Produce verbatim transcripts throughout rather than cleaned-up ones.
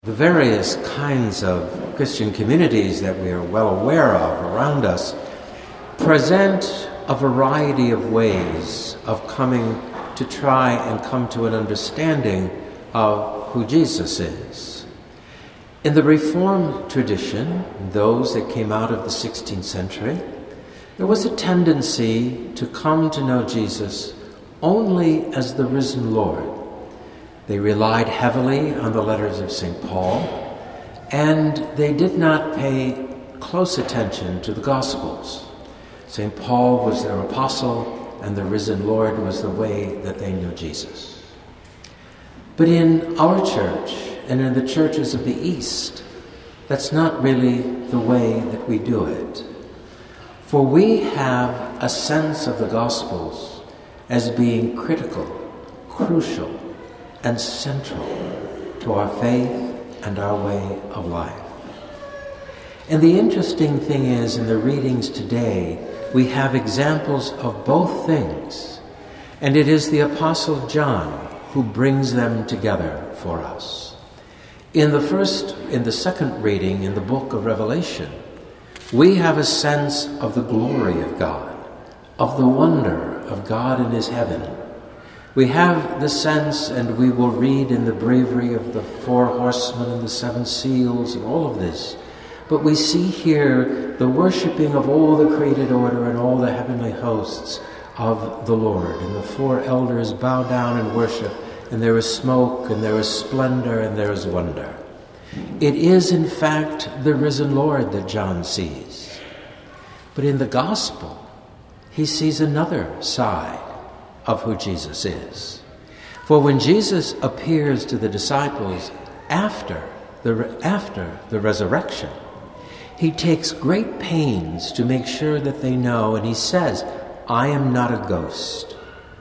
The various kinds of Christian communities that we are well aware of around us present a variety of ways of coming to try and come to an understanding of who Jesus is. In the Reformed tradition, those that came out of the sixteenth century, there was a tendency to come to know Jesus only as the risen Lord. They relied heavily on the letters of Saint Paul, and they did not pay close attention to the Gospels. Saint Paul was their apostle, and the risen Lord was the way that they knew Jesus. But in our church, and in the churches of the East, that's not really the way that we do it. For we have a sense of the Gospels as being critical, crucial, and central to our faith and our way of life. And the interesting thing is, in the readings today, we have examples of both things, and it is the Apostle John who brings them together for us. In the first, in the second reading in the book of Revelation, we have a sense of the glory of God, of the wonder of God in his heaven. We have the sense, and we will read in the bravery of the four horsemen and the seven seals and all of this, but we see here the worshiping of all the created order and all the heavenly hosts of the Lord. And the four elders bow down and worship, and there is smoke, and there is splendor, and there is wonder. It is, in fact, the risen Lord that John sees. But in the Gospel, he sees another side of who Jesus is. For when Jesus appears to the disciples after the, after the resurrection, he takes great pains to make sure that they know, and he says, I am not a ghost.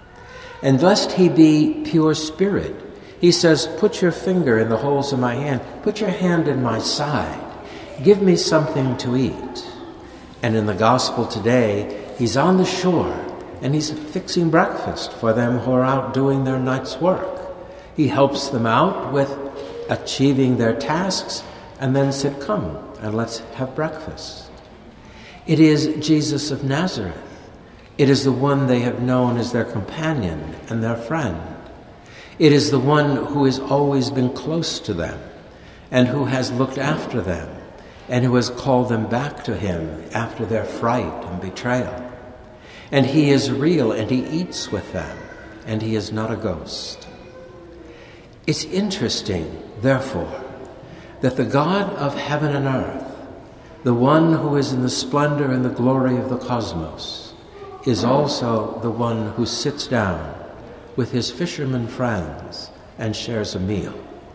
And lest he be pure spirit, he says, put your finger in the holes of my hand, put your hand in my side, give me something to eat. And in the Gospel today, he's on the shore, and he's fixing breakfast for them who are out doing their night's work. He helps them out with achieving their tasks, and then said, come, and let's have breakfast. It is Jesus of Nazareth. It is the one they have known as their companion and their friend. It is the one who has always been close to them, and who has looked after them, and who has called them back to him after their fright and betrayal. And he is real, and he eats with them, and he is not a ghost. It's interesting, therefore, that the God of heaven and earth, the one who is in the splendor and the glory of the cosmos, is also the one who sits down with his fishermen friends and shares a meal.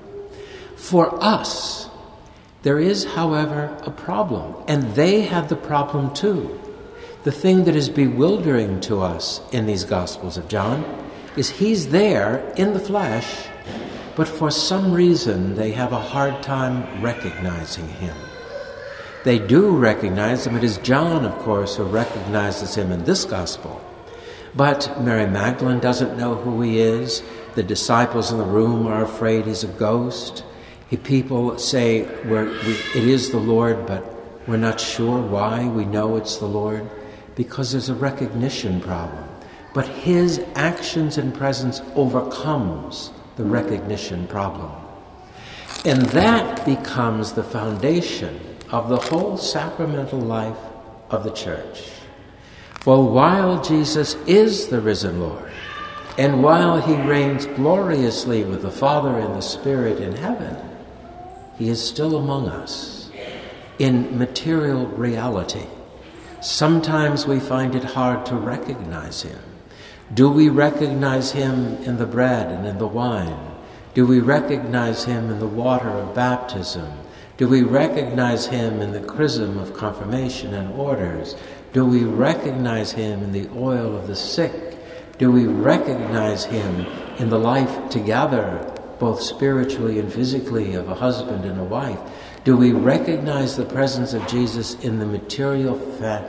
For us, there is, however, a problem, and they have the problem too. The thing that is bewildering to us in these Gospels of John is he's there in the flesh, but for some reason they have a hard time recognizing him. They do recognize him. It is John, of course, who recognizes him in this Gospel. But Mary Magdalene doesn't know who he is. The disciples in the room are afraid he's a ghost. He, people say, we're, we, it is the Lord, but we're not sure why we know it's the Lord, because there's a recognition problem. But his actions and presence overcomes the recognition problem. And that becomes the foundation of the whole sacramental life of the Church. For while Jesus is the risen Lord, and while he reigns gloriously with the Father and the Spirit in heaven, he is still among us in material reality. Sometimes we find it hard to recognize him. Do we recognize him in the bread and in the wine? Do we recognize him in the water of baptism? Do we recognize him in the chrism of confirmation and orders? Do we recognize him in the oil of the sick? Do we recognize him in the life together, both spiritually and physically, of a husband and a wife? Do we recognize the presence of Jesus in the material fa-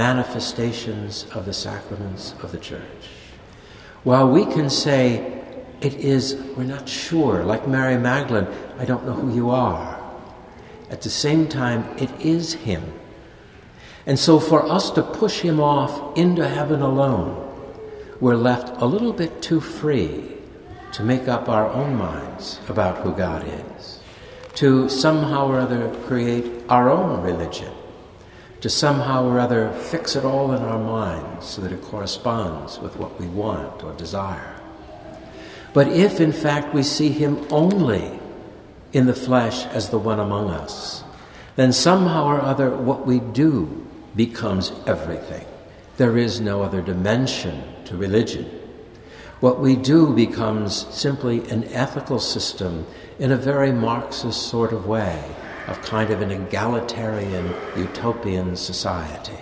manifestations of the sacraments of the Church? While we can say, It is, we're not sure, like Mary Magdalene, I don't know who you are. At the same time, it is him. And so for us to push him off into heaven alone, we're left a little bit too free to make up our own minds about who God is, to somehow or other create our own religion, to somehow or other fix it all in our minds so that it corresponds with what we want or desire. But if, in fact, we see him only in the flesh as the one among us, then somehow or other what we do becomes everything. There is no other dimension to religion. What we do becomes simply an ethical system in a very Marxist sort of way, of kind of an egalitarian, utopian society.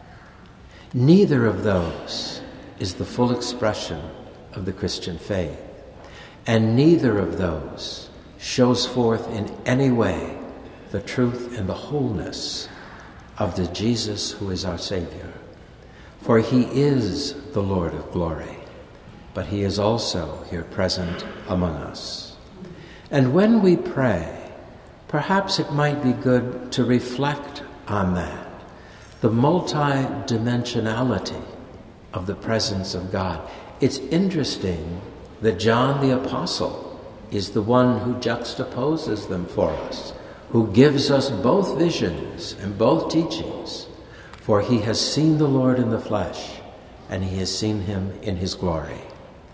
Neither of those is the full expression of the Christian faith, and neither of those shows forth in any way the truth and the wholeness of the Jesus who is our Savior. For he is the Lord of glory, but he is also here present among us. And when we pray, perhaps it might be good to reflect on that, the multi-dimensionality of the presence of God. It's interesting that John the Apostle is the one who juxtaposes them for us, who gives us both visions and both teachings, for he has seen the Lord in the flesh, and he has seen him in his glory.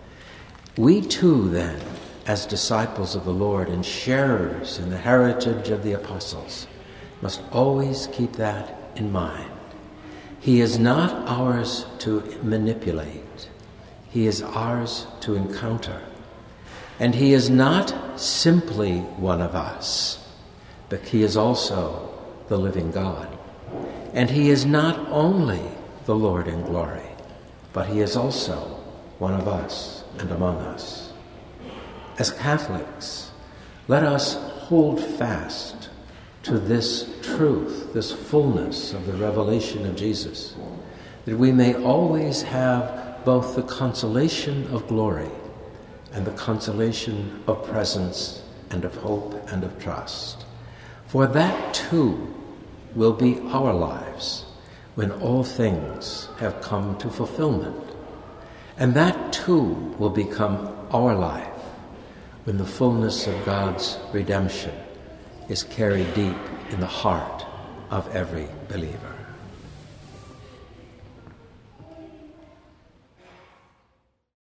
We too, then, as disciples of the Lord and sharers in the heritage of the apostles, must always keep that in mind. He is not ours to manipulate. He is ours to encounter. And he is not simply one of us, but he is also the living God. And he is not only the Lord in glory, but he is also one of us and among us. As Catholics, let us hold fast to this truth, this fullness of the revelation of Jesus, that we may always have both the consolation of glory and the consolation of presence and of hope and of trust. For that too will be our lives when all things have come to fulfillment. And that too will become our life when the fullness of God's redemption is carried deep in the heart of every believer.